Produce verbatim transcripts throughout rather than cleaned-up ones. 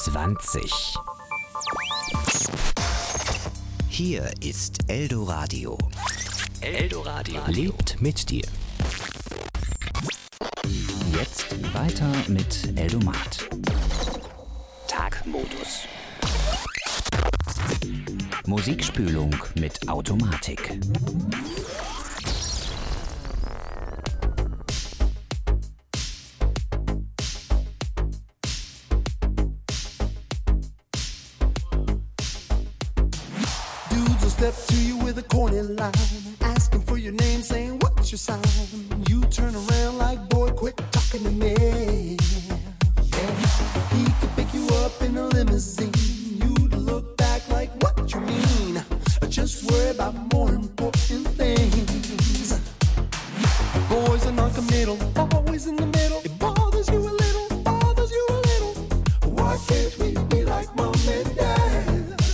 zwanzig. Hier ist Eldoradio. Eldoradio lebt mit dir. Jetzt weiter mit Eldomat. Tagmodus. Musikspülung mit Automatik. Step to you with a corny line, asking for your name, saying what's your sign. You turn around like, boy, quit talking to me. Yeah. He could pick you up in a limousine. You'd look back like, what you mean? Just worry about more important things. Boys are non-committal, always in the middle. It bothers you a little, bothers you a little. Why can't we be like mom and dad?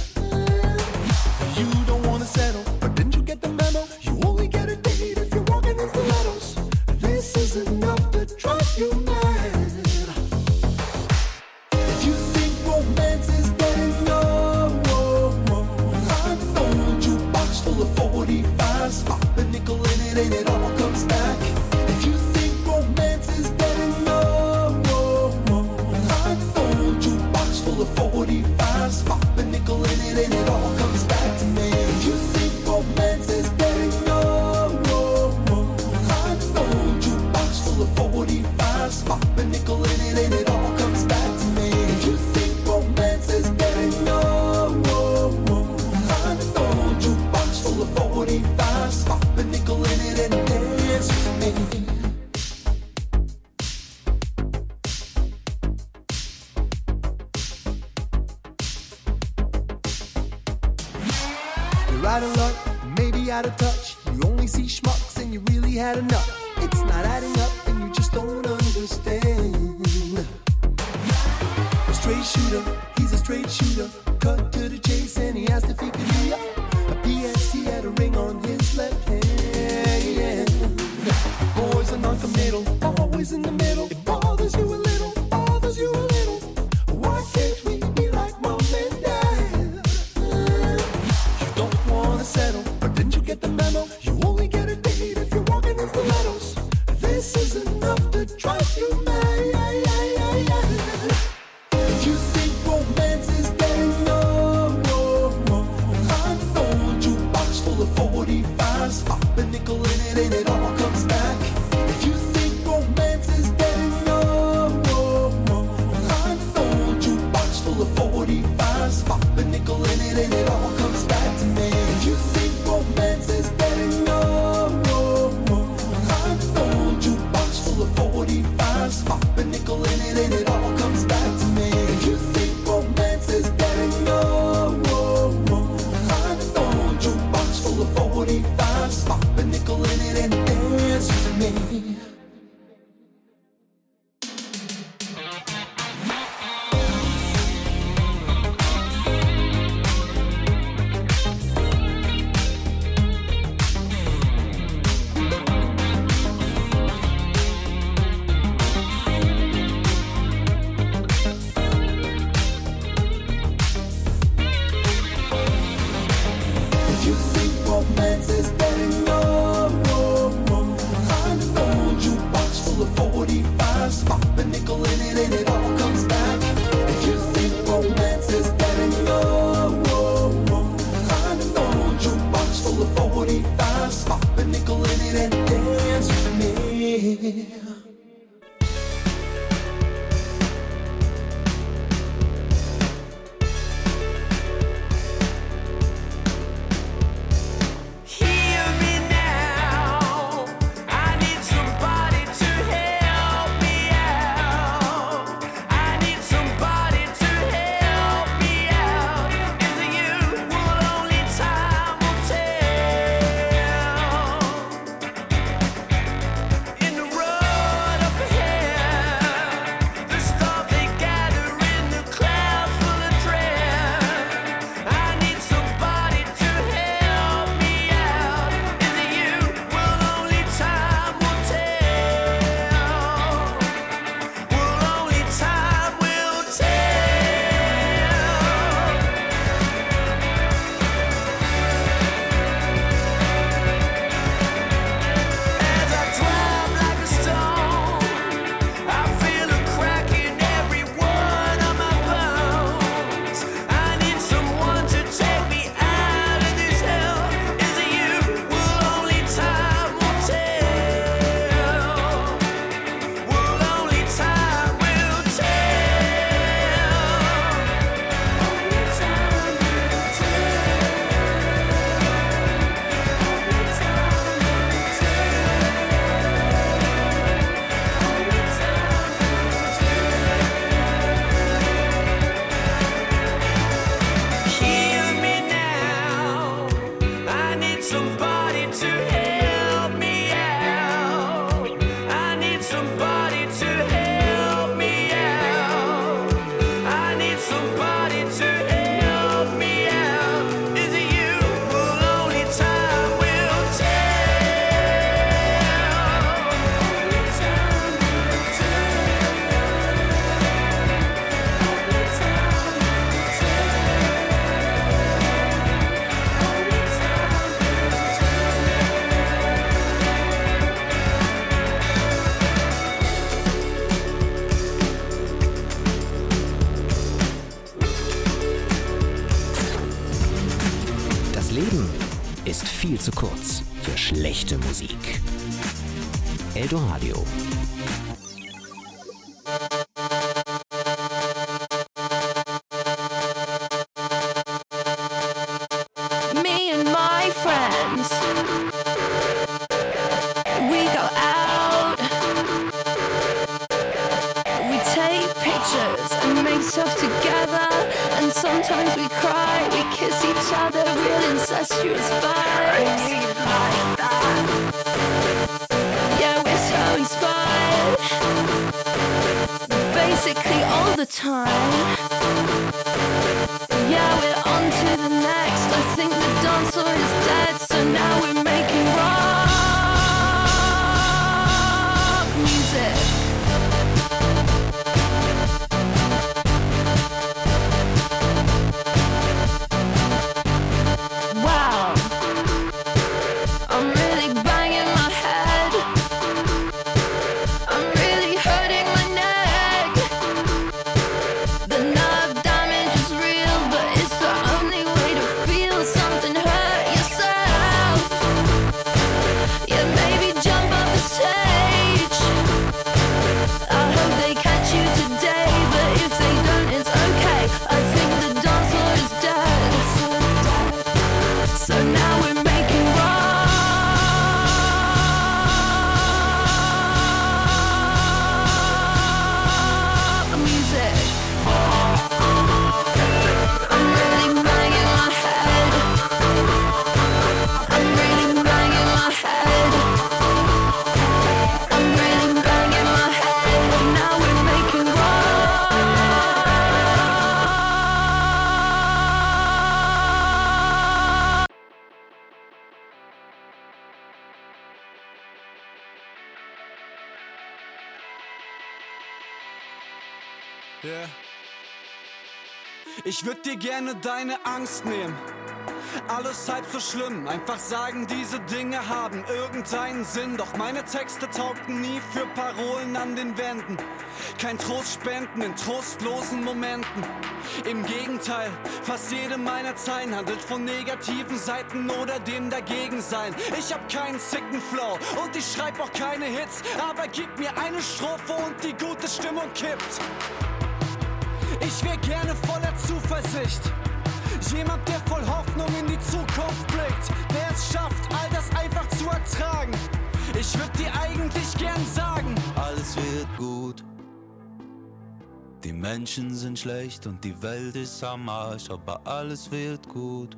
You don't wanna settle, but didn't you get the memo? You only get a date if you're walking in stilettos. This is enough to drive you mad. If you think romance is dead, no, no, no. Find an old jukebox full of forty-fives, pop a nickel in it and it all comes back. If you think romance is dead, no, no, no. Find an old jukebox full of forty-fives, pop a nickel in it and it all comes back to me. If you think romance is dead, no, no, no. Find an old jukebox full of forty-fives, pop a nickel in it and it all comes back to me. If you think romance is dead, no, no, no. Find an old jukebox full of forty-fives, pop a nickel in it and dance with me. You're out of luck, maybe out of touch. You only see schmucks and you really had enough. It's not adding up and you just don't understand. A straight shooter, he's a straight shooter. Cut to the chase and he asked if he could be up. A P S he had a ring on his left hand. Boys are non-committal, always in the middle. It bothers you a little, bothers you a little. Why can't we be like mom and dad? You don't wanna settle, but didn't you get the memo? You only get a date if you're walking in stilettos. This is enough to drive you mad. If you think romance is dead, no, no, no. Find an ist viel zu kurz für schlechte Musik. Eldoradio. Me and my friends, we go out, we take pictures and make stuff together, and sometimes we cry, we kiss each other, real incestuous vibes. Yeah, we're so inspired, basically all the time. Yeah, we're on to the next. I think the dance floor is dead, so now we're making rock music. Wow, I'm really banging my head. I'm really hurting my neck. The nerve damage is real, but it's the only way to feel something. Hurt yourself. Yeah, maybe jump off the stage. I hope they catch you today, but if they don't, it's okay. I think the dance floor is dead. So now we're making rock music. I'm really banging my head. I'm really banging my head. I'm really banging my head. Now we're making rock. Yeah. Ich würd dir gerne deine Angst nehmen. Alles halb so schlimm, einfach sagen, diese Dinge haben irgendeinen Sinn. Doch meine Texte taugten nie für Parolen an den Wänden. Kein Trost spenden in trostlosen Momenten. Im Gegenteil, fast jede meiner Zeilen handelt von negativen Seiten oder dem Dagegensein. Ich hab keinen sicken Flow und ich schreib auch keine Hits, aber gib mir eine Strophe und die gute Stimmung kippt. Ich wär gerne voller Zuversicht. Jemand, der voll Hoffnung in die Zukunft blickt, der es schafft, all das einfach zu ertragen. Ich würd dir eigentlich gern sagen: Alles wird gut. Die Menschen sind schlecht und die Welt ist am Arsch, aber alles wird gut.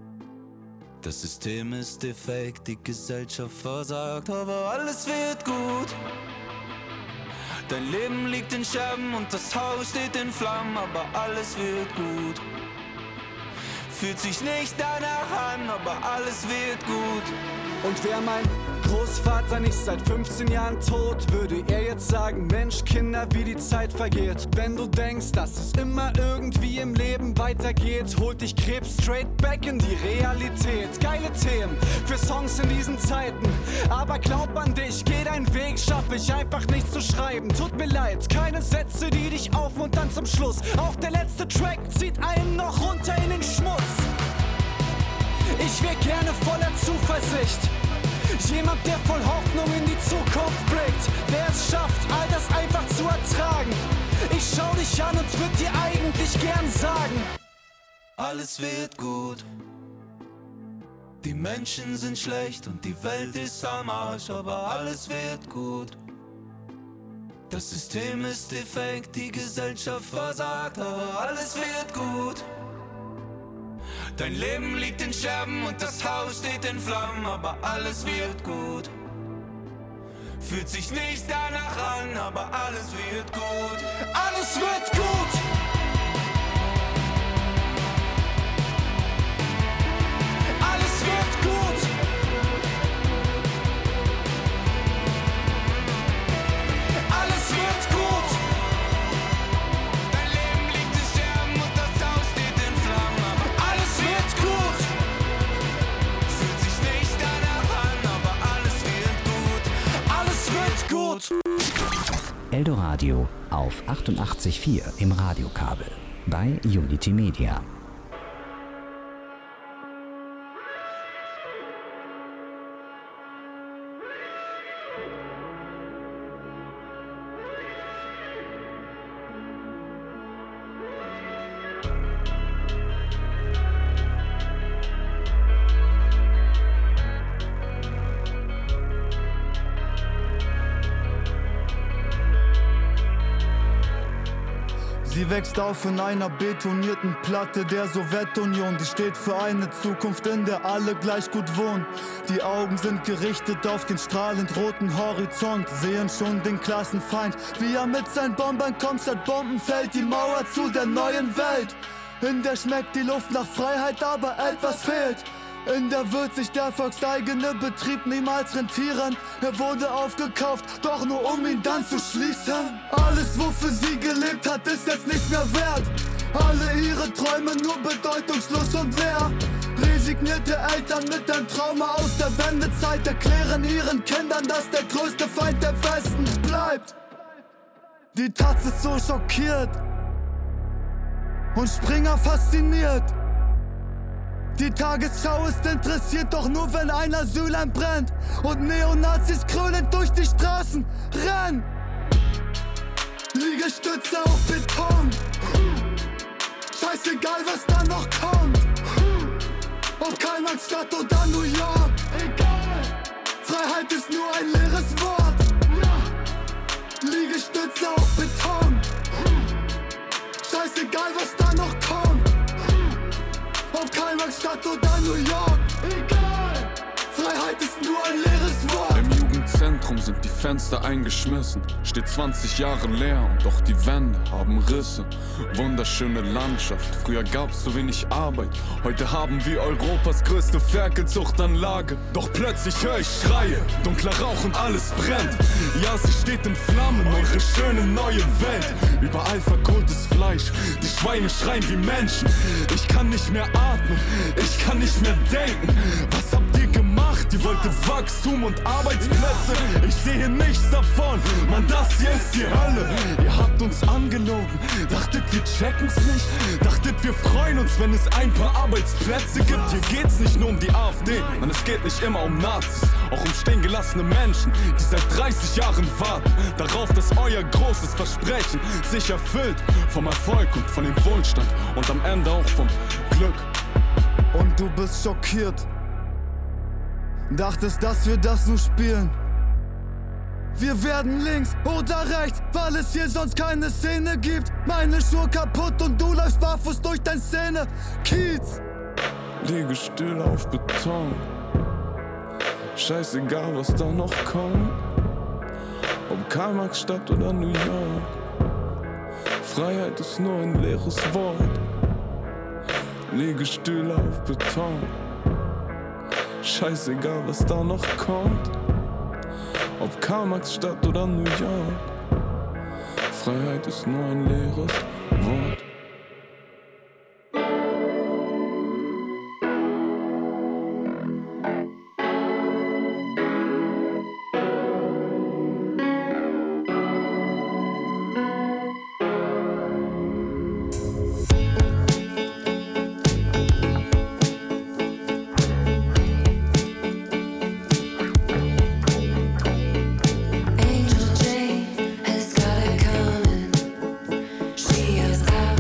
Das System ist defekt, die Gesellschaft versagt, aber alles wird gut. Dein Leben liegt in Scherben und das Haus steht in Flammen, aber alles wird gut. Fühlt sich nicht danach an, aber alles wird gut. Und wär mein Großvater nicht seit fünfzehn Jahren tot, würde er jetzt sagen: Mensch, Kinder, wie die Zeit vergeht. Wenn du denkst, dass es immer irgendwie im Leben weitergeht, holt dich Krebs straight back in die Realität. Geile Themen für Songs in diesen Zeiten, aber glaub an dich, geh deinen Weg, schaff ich einfach nicht zu schreiben. Tut mir leid, keine Sätze, die dich aufmuntern zum Schluss. Auch der letzte Track zieht einen noch runter in den Schmutz. Ich wär gerne voller Zuversicht. Jemand, der voll Hoffnung in die Zukunft blickt, der es schafft, all das einfach zu ertragen. Ich schau dich an und würd dir eigentlich gern sagen: Alles wird gut. Die Menschen sind schlecht und die Welt ist am Arsch, aber alles wird gut. Das System ist defekt, die Gesellschaft versagt, aber alles wird gut. Dein Leben liegt in Scherben und das Haus steht in Flammen, aber alles wird gut. Fühlt sich nicht danach an, aber alles wird gut. Alles wird gut! Alles wird gut! Alles wird gut! Dein Leben liegt in Scherben und das Haus steht in Flammen, aber Alles wird gut! fühlt sich nicht danach an, aber alles wird gut. Alles wird gut! Eldoradio auf achtundachtzig Komma vier im Radiokabel bei Unity Media. Die wächst auf in einer betonierten Platte der Sowjetunion. Die steht für eine Zukunft, in der alle gleich gut wohnen. Die Augen sind gerichtet auf den strahlend roten Horizont, sehen schon den Klassenfeind, wie er mit seinen Bombern kommt. Statt Bomben fällt die Mauer zu der neuen Welt. In der schmeckt die Luft nach Freiheit, aber etwas fehlt. In der wird sich der volkseigene Betrieb niemals rentieren. Er wurde aufgekauft, doch nur um ihn dann zu schließen. Alles, wofür sie gelebt hat, ist jetzt nichts mehr wert. Alle ihre Träume nur bedeutungslos und leer. Resignierte Eltern mit einem Trauma aus der Wendezeit erklären ihren Kindern, dass der größte Feind der Westen bleibt. Die Taz ist so schockiert und Springer fasziniert. Die Tagesschau ist interessiert, doch nur wenn ein Asylheim brennt und Neonazis krölend durch die Straßen rennen. Liegestütze auf Beton, scheißegal was da noch kommt. Ob Karl-Marx-Stadt oder New York, egal. Freiheit ist nur ein leeres Wort. Liegestütze auf Beton, scheißegal was da noch kommt. Ob Karl-Marx-Stadt oder New York, egal. Freiheit ist nur ein leeres Wort. Im Jugendzentrum sind die Fenster eingeschmissen, steht zwanzig Jahre leer und doch die Wände haben Risse. Wunderschöne Landschaft, früher gab's so wenig Arbeit, heute haben wir Europas größte Ferkelzuchtanlage. Doch plötzlich höre ich Schreie, dunkler Rauch und alles brennt. Ja, sie steht in Flammen, eure schöne neue Welt. Überall verkohltes Fleisch, die Schweine schreien wie Menschen. Ich kann nicht mehr atmen, ich kann nicht mehr denken. Was habt ihr gemacht? Ihr wolltet Wachstum und Arbeitsplätze. Ich sehe nichts davon, Mann, das hier ist die Hölle. Ihr habt uns angelogen, dachtet wir checken's nicht. Dachtet wir freuen uns, wenn es ein paar Arbeitsplätze gibt. Hier geht's nicht nur um die AfD, Mann, es geht nicht immer um Nazis. Auch um stehen gelassene Menschen, die seit dreißig Jahren warten darauf, dass euer großes Versprechen sich erfüllt. Vom Erfolg und von dem Wohlstand und am Ende auch vom Glück. Und du bist schockiert, dachtest, dass wir das nur spielen. Wir werden links oder rechts, weil es hier sonst keine Szene gibt. Meine Schuhe kaputt und du läufst barfuß durch dein Szene. Kiez. Liege still auf Beton, scheißegal was da noch kommt. Ob Karl-Marx-Stadt oder New York, Freiheit ist nur ein leeres Wort. Liege still auf Beton, scheißegal was da noch kommt. Ob Karl-Marx-Stadt oder New York, Freiheit ist nur ein leeres Wort. Angel Jane has got it coming. She has got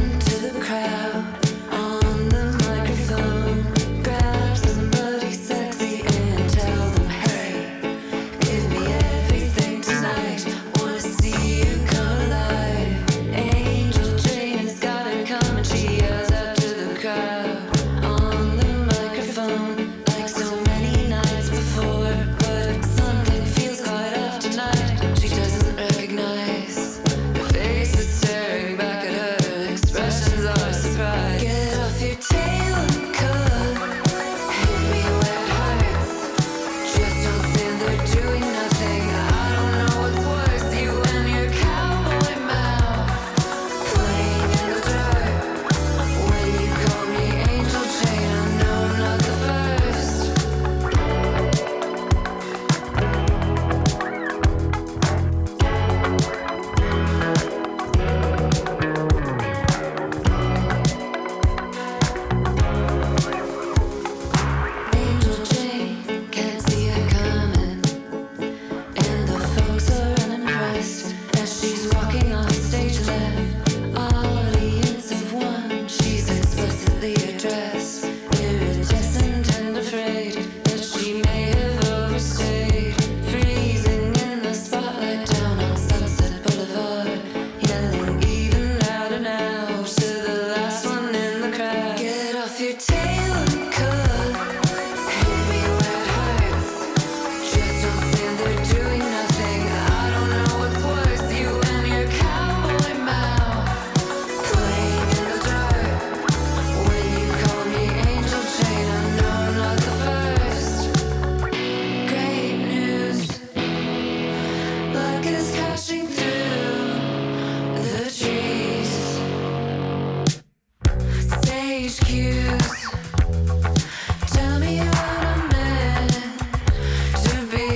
excuse. Tell me what I'm meant to be.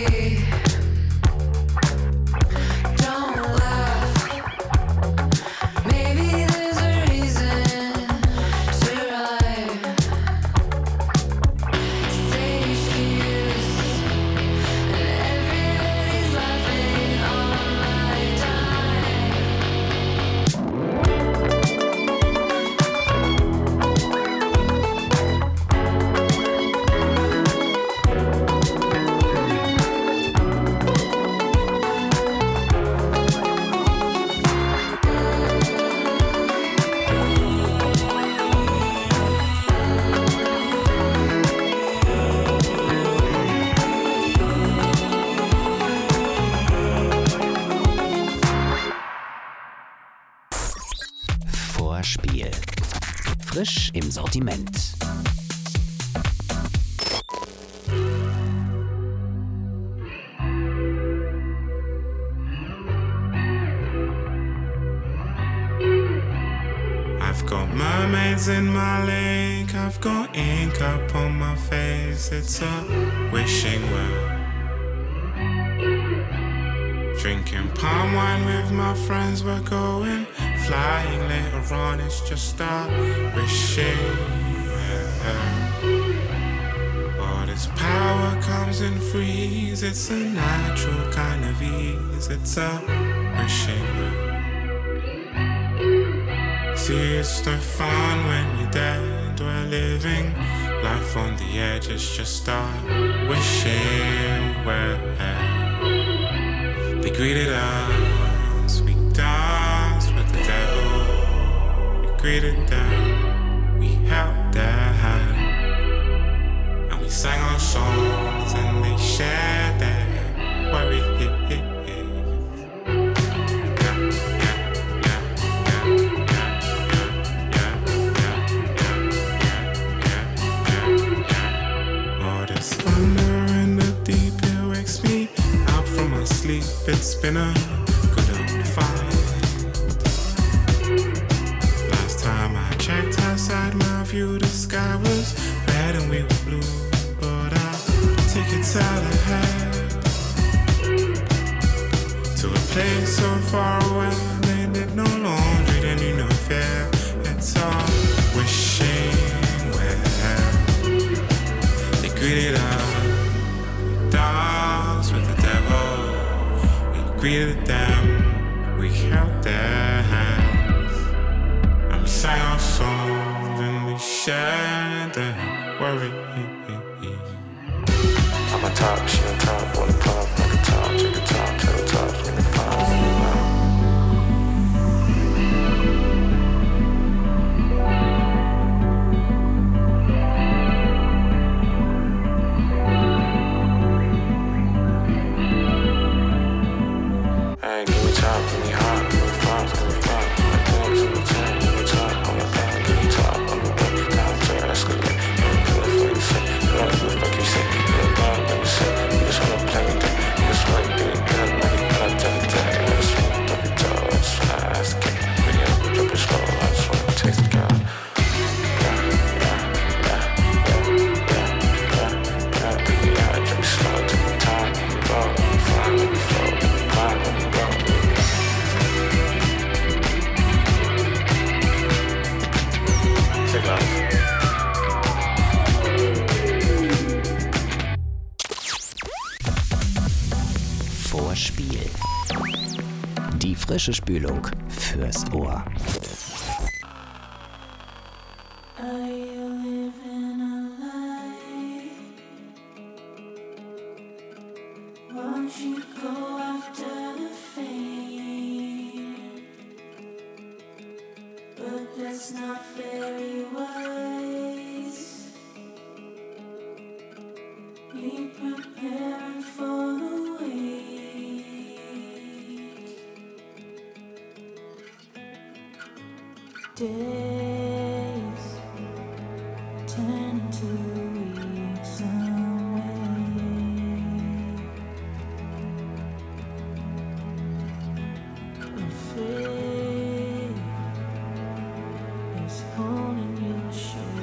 Don't laugh. Maybe there's a reason to rhyme. Say excuse, and everybody's laughing on my dime. Vorspiel. Frisch im Sortiment. I've got mermaids in my lake, I've got ink up on my face, it's a wishing well. Drinking palm wine with my friends, we're going flying later on, it's just a wishing well. But its power comes in freeze, it's a natural kind of ease, it's a wishing well. See, it's no fun when you're dead, we're living life on the edge, it's just a wishing well. They greeted us, we danced with the devil. We greeted them, we held their hand, and we sang our songs and they shared their worries. Sleep, it's been a good old fight. Last time I checked outside my view, the sky was red and we were blue. But I'll take it out ahead to a place so far away. They did no laundry, they knew no fear. It's all wishing well. They greeted us, danced with the devil. Greeted them, we held their hands, and we sang our songs and we shared their worries. I'm on top, she on top, wanna pop, like a top, take a top, to the top, give me five. Vorspiel. Die frische Spülung fürs Ohr. Are you living a lie? Won't you go after the fame? But that's not very wise. Be preparing for the wait. Days turn into weeks away. Afraid is holding you short.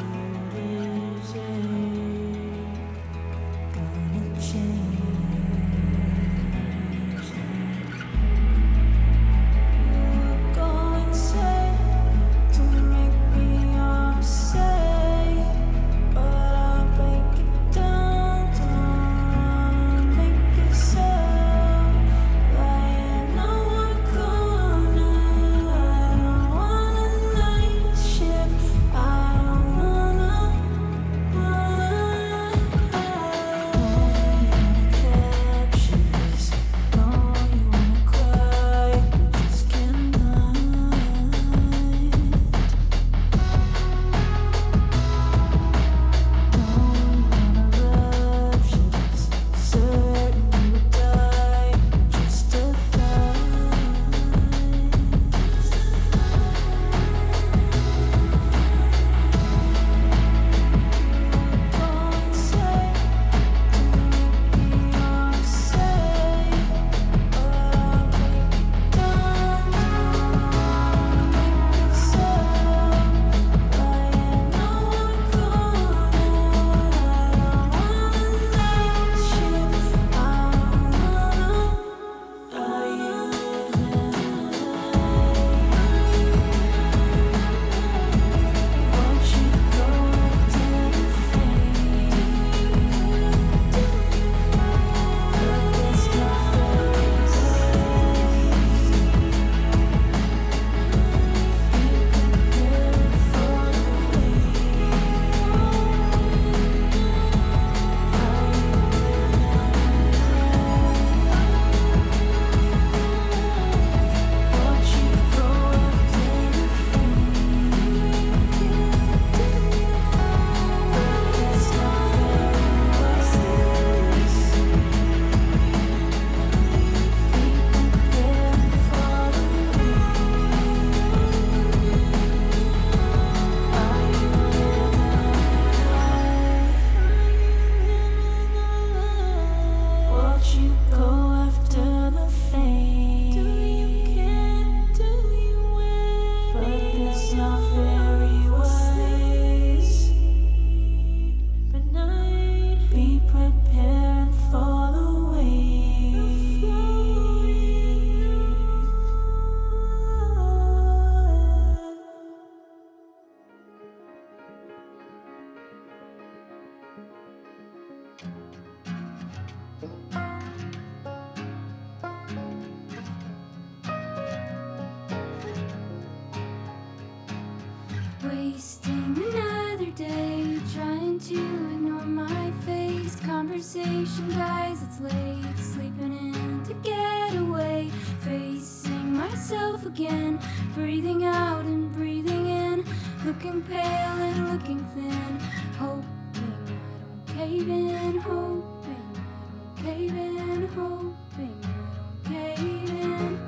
Wasting another day, trying to ignore my face. Conversation dies, it's late, sleeping in to get away. Facing myself again, breathing out and breathing in. Looking pale and looking thin, hoping I don't cave in. Hoping I don't cave in, hoping I don't cave in.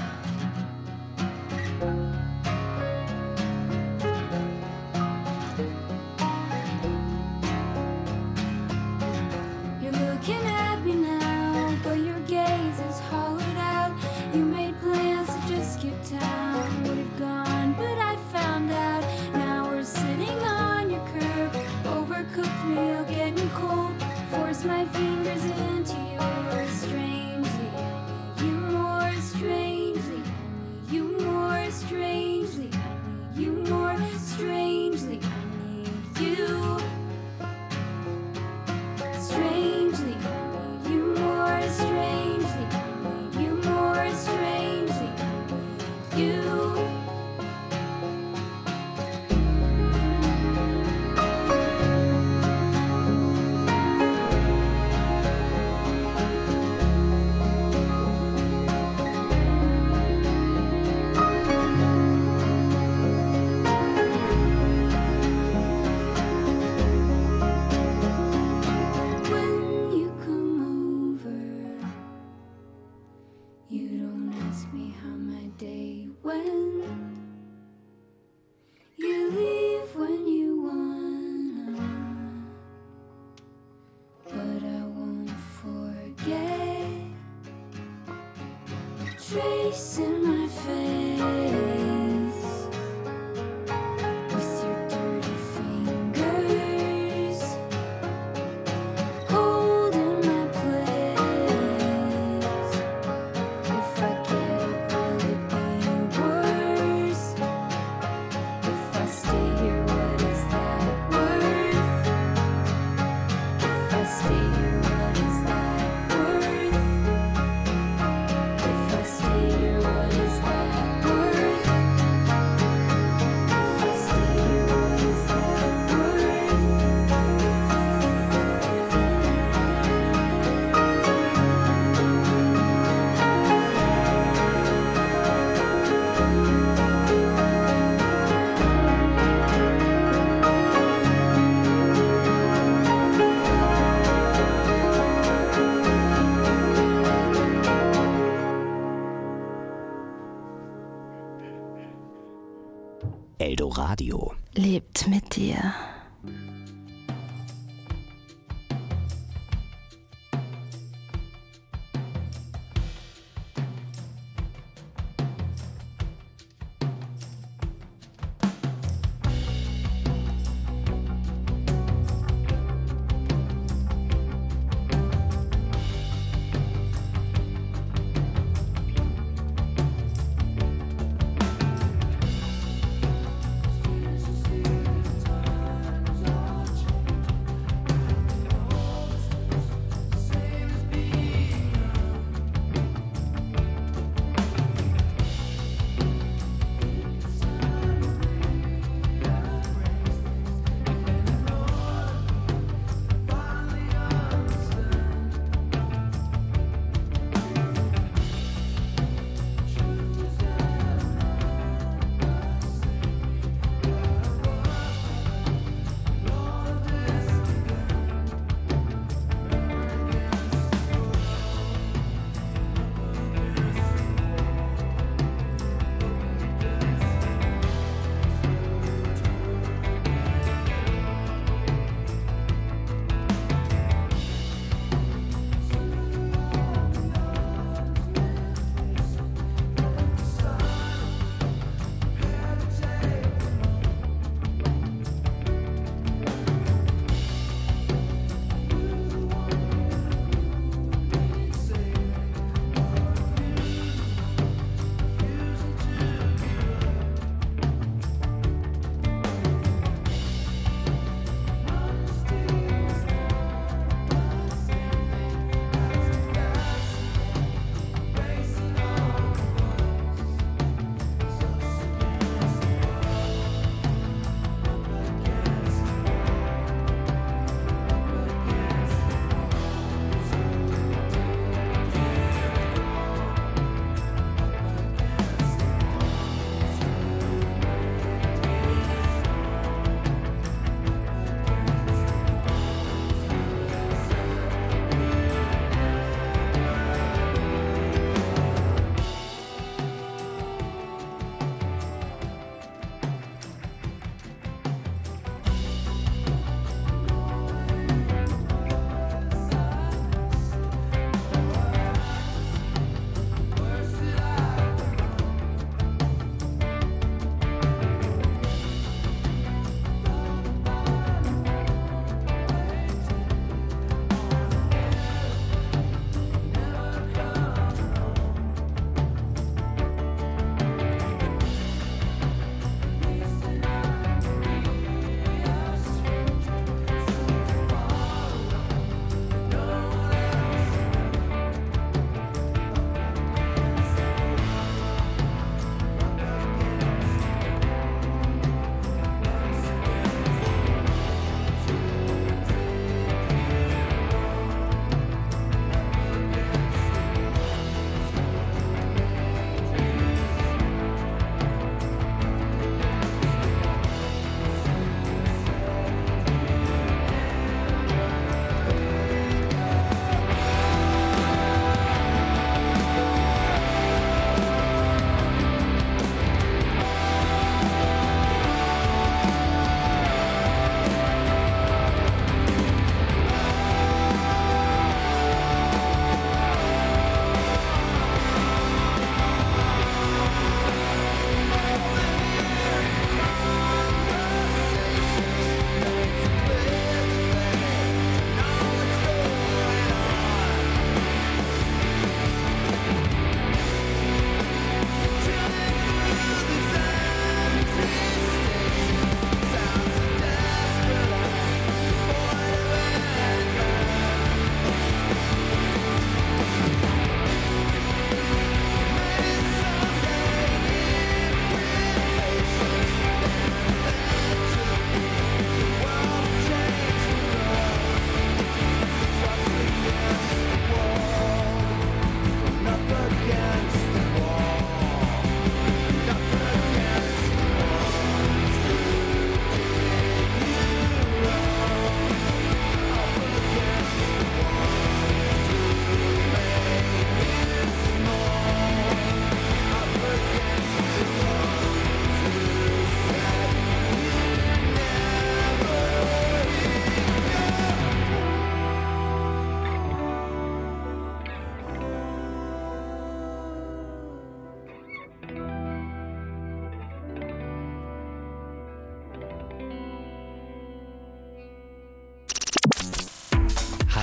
You're looking at me now, but your gaze is hollowed out. You made plans to just skip town, would have gone, but I found out. Now we're sitting on your curb, overcooked meal getting cold. Force my fingers into yours, strangely I need you more. Strangely I need you more. Strangely I need you more. Strangely I need you. Strangely I need you more. Strangely I need you more. Strangely I need you. When you come over, you don't ask me how my day went. You leave when you wanna, but I won't forget. Trace in my face with your dirty fingers. Holding my place. If I get up, will it be worse? If I stay here, what is that worth? If I stay here, what is that worth? If I stay here, what is that worth? If I stay here, what is that worth? Eldoradio. Lebt mit dir.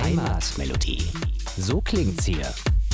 Heimatmelodie. So klingt's hier.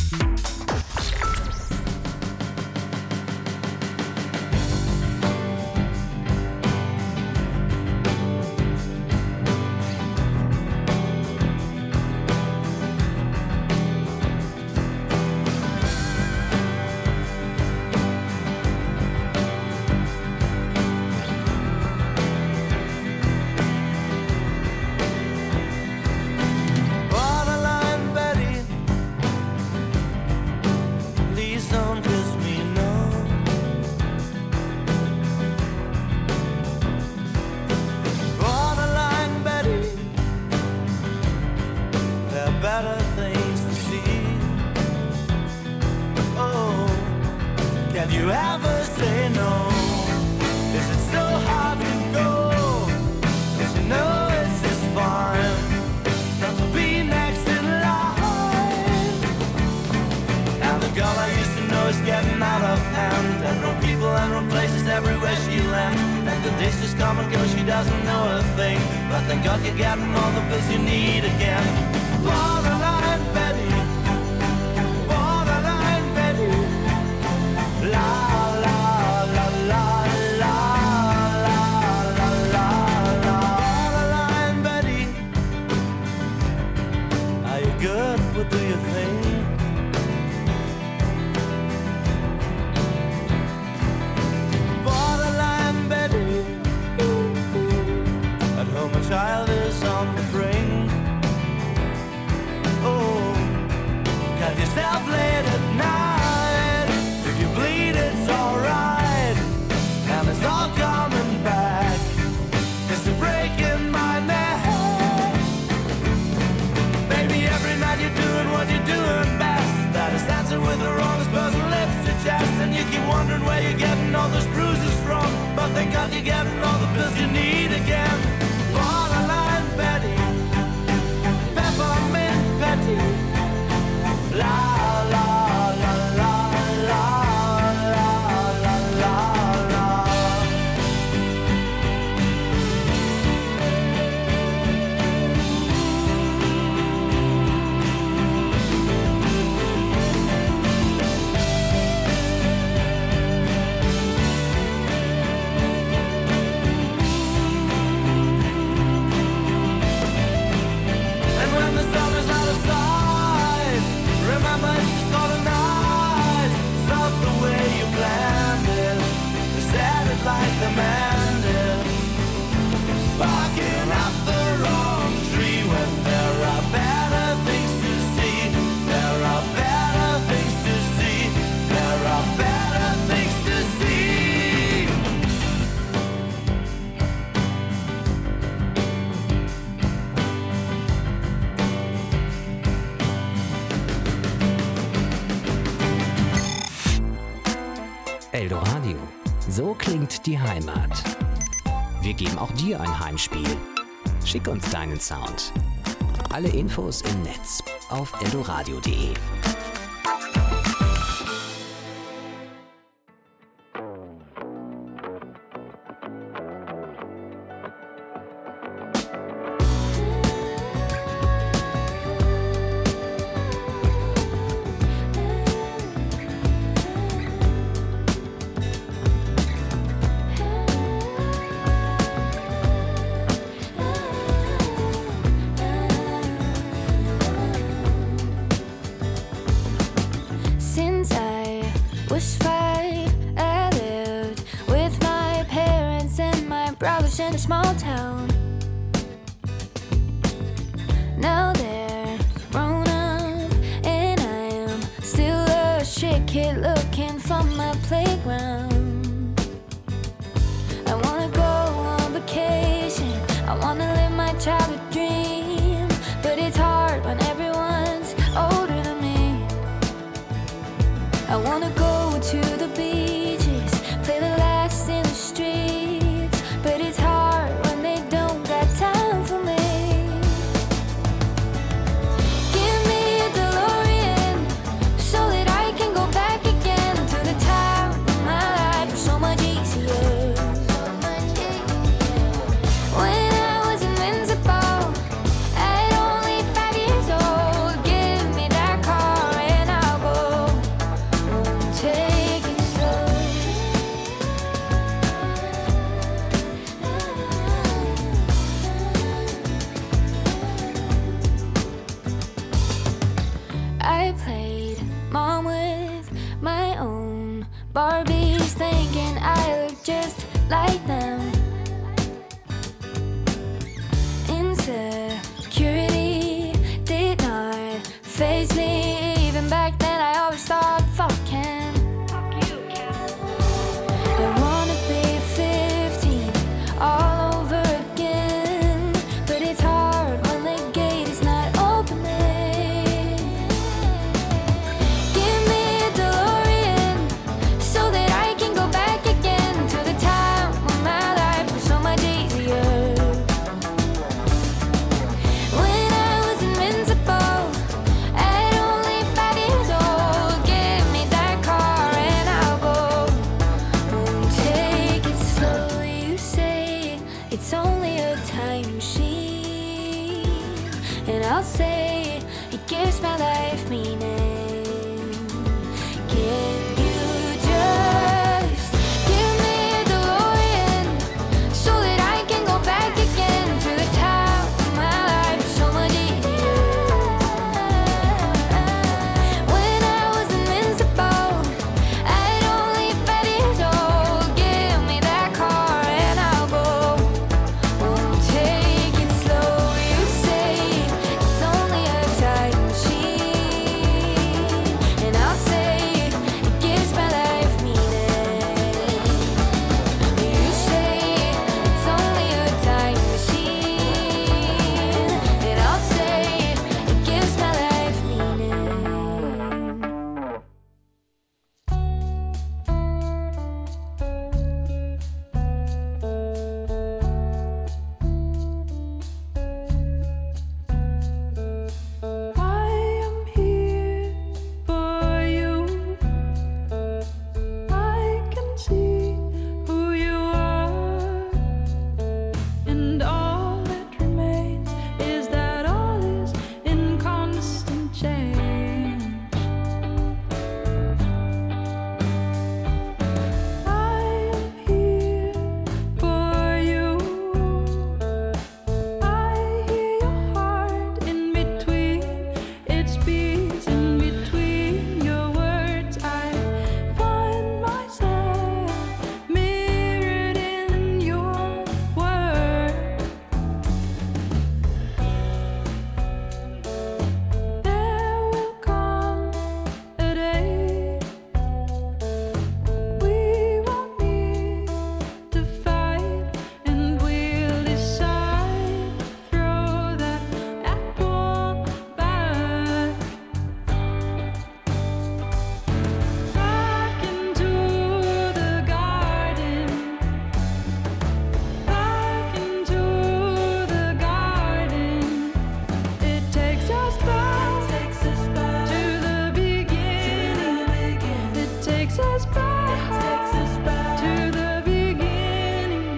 Eldoradio. So klingt die Heimat. Wir geben auch dir ein Heimspiel. Schick uns deinen Sound. Alle Infos im Netz auf eldoradio punkt de. In a small town. Now they're grown up, and I am still a shit kid looking for my playground. I wanna go on vacation, I wanna live my childhood dream, but it's hard when everyone's older than me. I wanna go to the beaches, play the last in the streets, but it's hard when they don't got time for me. Give me a DeLorean so that I can go back again to the time of my life. it's only a time machine. And I'll say it gives my life meaning. Can you just give me a DeLorean so that I can go back again to the top of my life? It's so much easier. When I was invincible, I'd only five years old. Give me that car and I'll go. Won't take it slow. You say it's only a time machine, and I'll say it gives my life meaning. You say it's only a time machine, and I'll say it gives my life meaning. I am here for you. I can see who you are, and all that remains is that all is in constant change. I am here for you. I hear your heart in between its beats, in between your words. I find myself mirrored in your words. There will come a day we won't need to fight, and we'll decide to throw that apple back, back into the garden, back into the garden. It takes us back, takes us back to the beginning. It takes us back, takes us back to the beginning.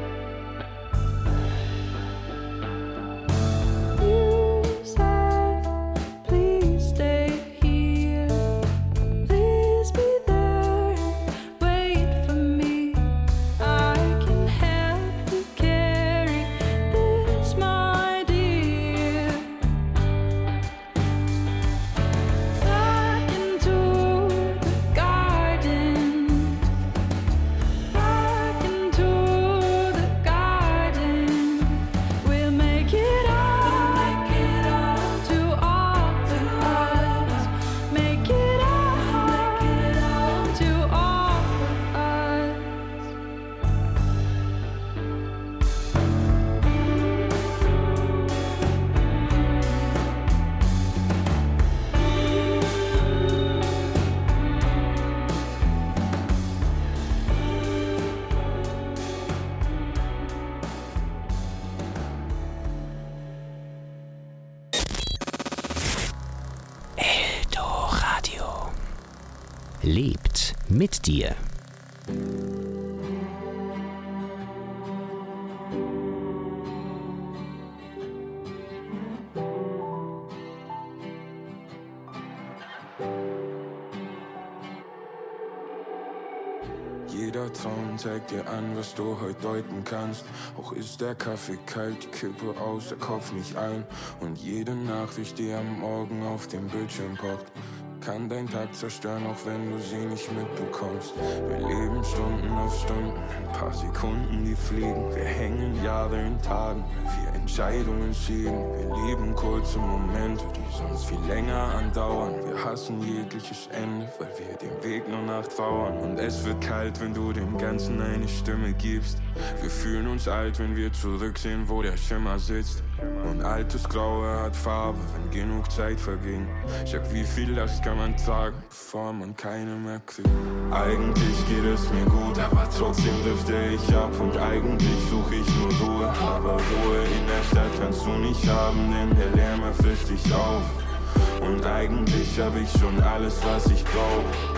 You said, please stay here. Please be there, wait for me. I can help you carry this, my dear. Back into the garden, back into the garden. We'll make it all, make it all to all of us. Make it all, make it all to all of us. Eldoradio. Lebt mit dir. Jeder Ton zeigt dir an, was du heute deuten kannst. Auch ist der Kaffee kalt, die Kippe aus, der Kopf nicht ein. Und jede Nachricht, die am Morgen auf dem Bildschirm poppt, kann dein Tag zerstören, auch wenn du sie nicht mitbekommst. Wir leben Stunden auf Stunden, ein paar Sekunden, die fliegen. Wir hängen Jahre in Tagen, weil wir Entscheidungen schieben. Wir lieben kurze Momente, die sonst viel länger andauern. Wir hassen jegliches Ende, weil wir dem Weg nur nachtrauern. Und es wird kalt, wenn du dem Ganzen eine Stimme gibst. Wir fühlen uns alt, wenn wir zurücksehen, wo der Schimmer sitzt. Und altes Graue hat Farbe, wenn genug Zeit verging. Sag, wie viel Last kann man tragen, bevor man keine mehr kriegt. Eigentlich geht es mir gut, aber trotzdem drifte ich ab. Und eigentlich suche ich nur Ruhe, aber Ruhe in der Stadt kannst du nicht haben, denn der Lärm erfrischt dich auf. Und eigentlich hab ich schon alles, was ich brauch.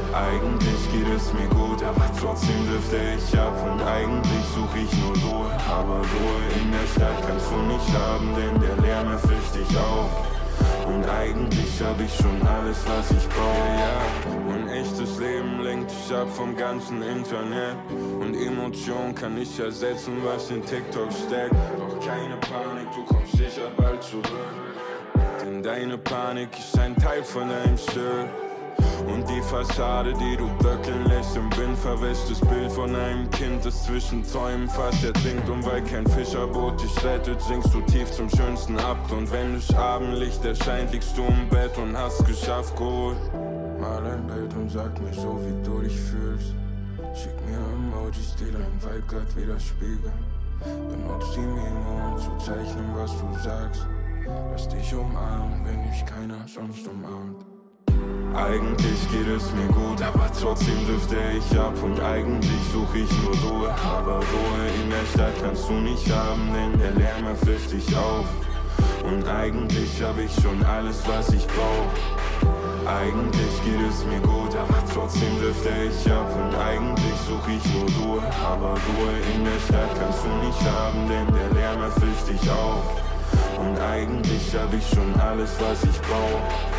Eigentlich geht es mir gut, aber trotzdem drifte ich ab. Und eigentlich suche ich nur Ruhe, aber Ruhe in der Stadt kannst du nicht haben, denn der Lärm erfrisst dich auf. Und eigentlich hab ich schon alles, was ich brauche. Ja, ja. Und echtes Leben lenkt dich ab vom ganzen Internet. Und Emotion kann nicht ersetzen, was in TikTok steckt. Doch keine Panik, du kommst sicher bald zurück. Denn deine Panik ist ein Teil von deinem Stück. Und die Fassade, die du böckeln lässt, im Wind verwässtes Bild von einem Kind, das zwischen Träumen fast ertrinkt. Und weil kein Fischerboot dich rettet, sinkst du tief zum schönsten Abt. Und wenn das Abendlicht erscheint, liegst du im Bett und hast geschafft, gut. Mal ein Bild und sag mir so, wie du dich fühlst. Schick mir Emojis, die dein Vibe grad widerspiegeln. Benutz die Memo, um zu zeichnen, was du sagst. Lass dich umarmen, wenn dich keiner sonst umarmt. Eigentlich geht es mir gut, aber trotzdem drifte ich ab. Und eigentlich suche ich nur Ruhe, aber Ruhe in der Stadt kannst du nicht haben, denn der Lärm erfrisst dich auf. Und eigentlich hab ich schon alles, was ich brauch. Eigentlich geht es mir gut, aber trotzdem drifte ich ab. Und eigentlich suche ich nur Ruhe, aber Ruhe in der Stadt kannst du nicht haben, denn der Lärm erfrisst dich auf. Und eigentlich hab ich schon alles, was ich brauch.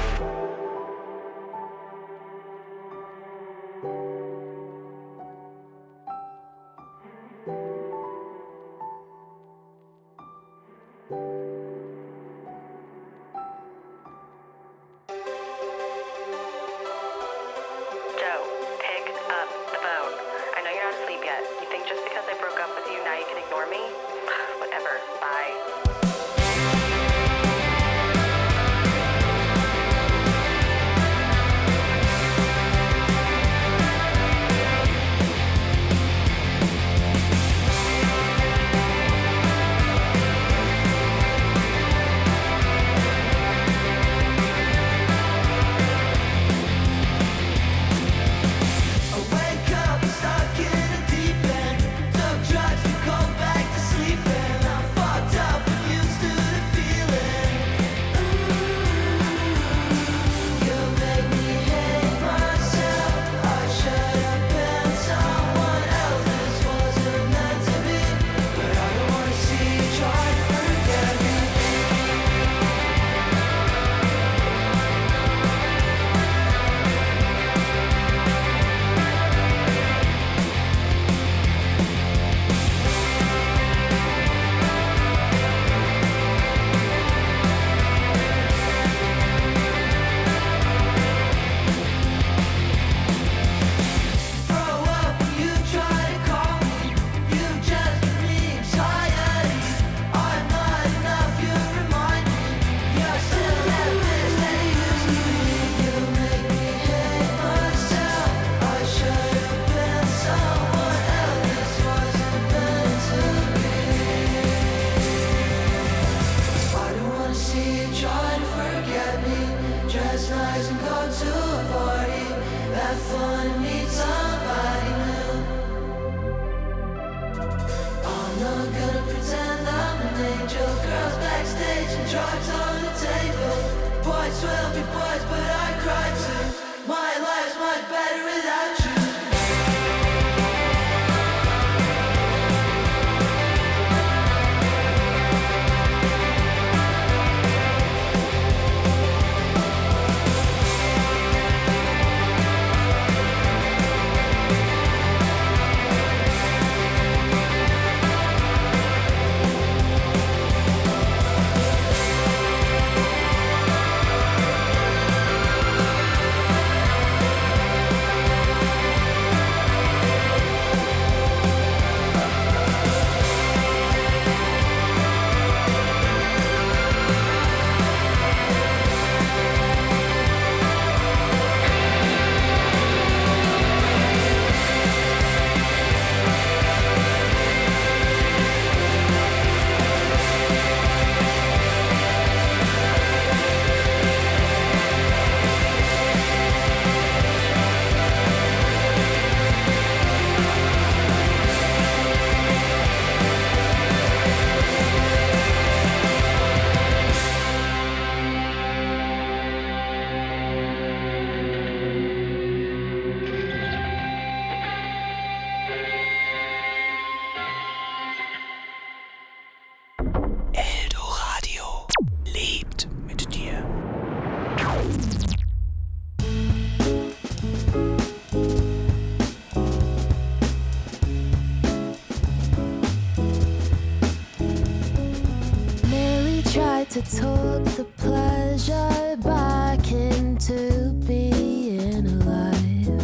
to talk the pleasure back into being alive.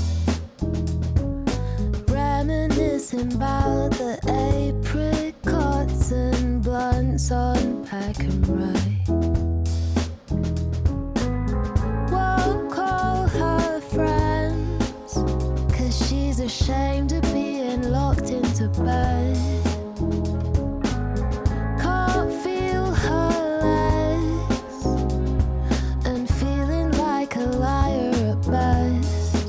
Reminiscing about the apricots and blunts on Peckham Rye. Won't call her friends, cause she's ashamed of being locked into bed. Can't feel her legs and feeling like a liar at best.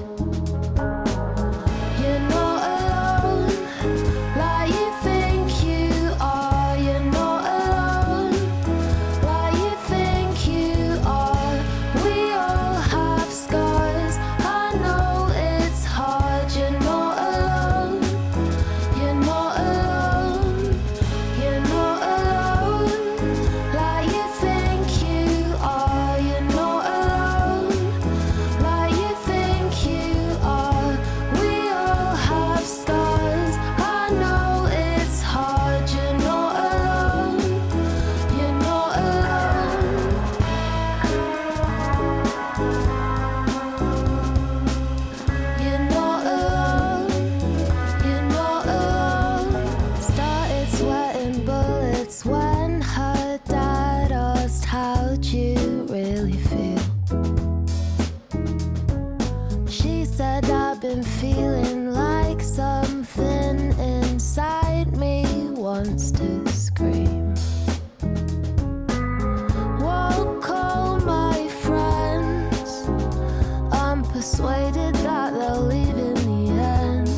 You're not alone like you think you are. You're not alone like you think you are. We all have scars. I know it's hard. You're not alone. You're not alone. You're not alone like you think you are. You're not alone like you think you are. We all have scars. I know it's hard. You're not alone. You're not alone. You're not alone. You're not alone. Started sweating bullets when her dad asked, how'd you really feel? She said, I've been feeling like something inside me wants to scream. Won't call my friends. I'm persuaded that they'll leave in the end.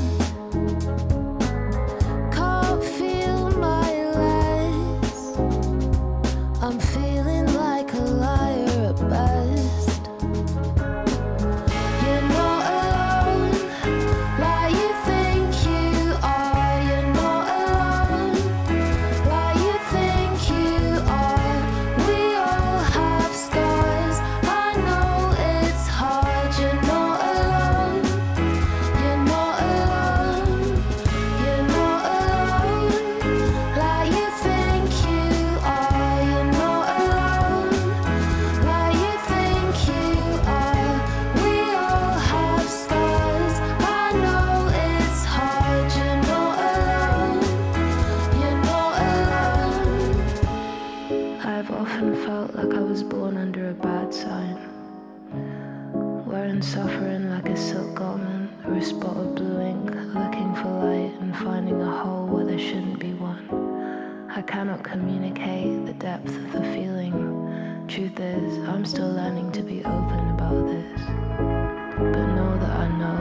Can't feel my legs. I'm feeling like a liar at best. You're not alone like you think you are. You're not alone like you think you are. We all have scars. I know it's hard. You're not alone. You're not alone. You're not alone like you think you are. You're not alone like you think you are. We all have scars. I know it's hard. You're not alone. You're not alone. I've often felt like I was born under a bad sign, wearing suffering like a silk garment or a spot of blue ink, looking for light and finding a hole where there shouldn't be one. I cannot communicate the depth of the feeling. Truth is, I'm still learning to be open about this, but know that I know